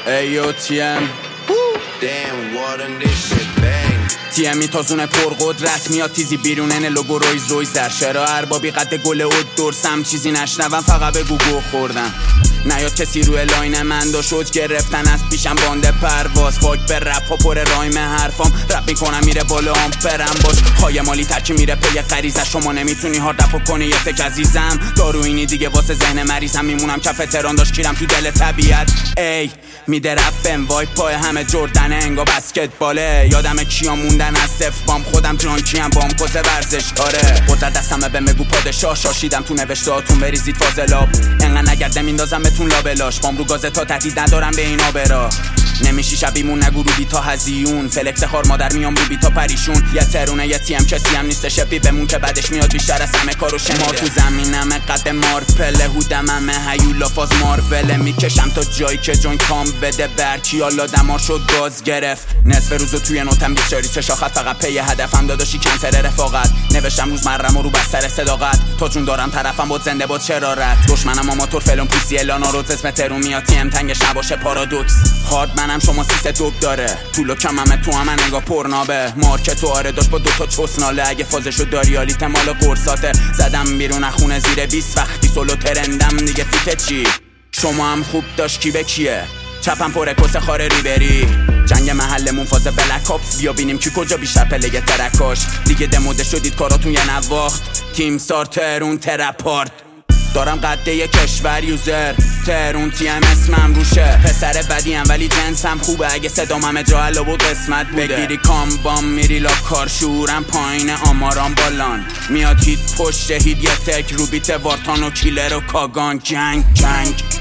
ایو تیم تیمی تازونه پرقدرت میاد تیزی بیرونه لوگو رویز در شرا اربابی قد گل اود درسم چیزی نشنوم فقط بگو گو خوردم نیاد کسی روی لاین من دا شد گرفتن از پیشم بانده پرواز فاک به رپ ها پر رایم حرفام رپ میکنم میره بالا هم برم باش های مالی ترکی میره پی غریزه شما نمیتونی هارد رپ کنی یه تک عزیزم داروینی دیگه واسه ذهن مریضم میمونم کف تهران داشت کیرم تو دل طبیعت ای میده رپم وای پای همه جردن انگا بسکتباله یادم کیا موندن از صفر بام خودم جانکیم بام کس ورزش آره قدرت دستمه به مگو پادشاه شاشیدم تو نوشتهاتون بریزید فاضلاب انقدر نگرده میندازم بهتون لابلاش بام رو گازه تا تهدید ندارم به اینا برا نمیشی شبیمون نگو رو بیتا هزیون فلکس خار مادر میام رو بیتا پریشون یه ترونه یه تیم کسی هم نیست شبی بمون که بعدش میاد بیشتر از همه کارو شنیده مار تو زمینم قد مارپله هودم همه هیولا فاز مارول میکشم تا جایی که جون کام بده برکی حالا دمار شد گاز گرفت نصف روزو توی نوتم بیچاری چشاخت فقط پی هدفم داداشی کنسر رفاقت نوشتم روزمرم رو بستر صداقت تا جون دارم طرفم بود زنده بود چرارت دشمنم آماتور فلون پوسی الانا روز اسم ترومیاتی ام تنگش نباشه پارادوکس هارد منم شما سیسه دوب داره طولو کممه تو همه نگاه پرنابه مارکت و آره داشت با دوتا چسناله اگه فازشو داری آلیت مالا قرصاته زدم بیرون خونه زیر 20 وقتی سولو ترندم دیگه فیته چی شما هم خوب داشت کی به کیه چپم پره کس خاره ریبری جنگ محلمون فاز بلک اپس بیا بینیم کی کجا بیشتر پلگ ترکاش دیگه دموده شدید کاراتون یه نواخت تیم سار ترون ترپارت دارم قده یه کشور یوزر ترون تیم اسمم روشه پسر بدیم ولی جنسم خوبه اگه صدام همه جا حلو بود قسمت بوده بگیری کامبام میری لا کار شورم پایین آمارام بالان میاد هیت پشت هید یه تک رو بیت وارتان و کیلر و کاگان جنگ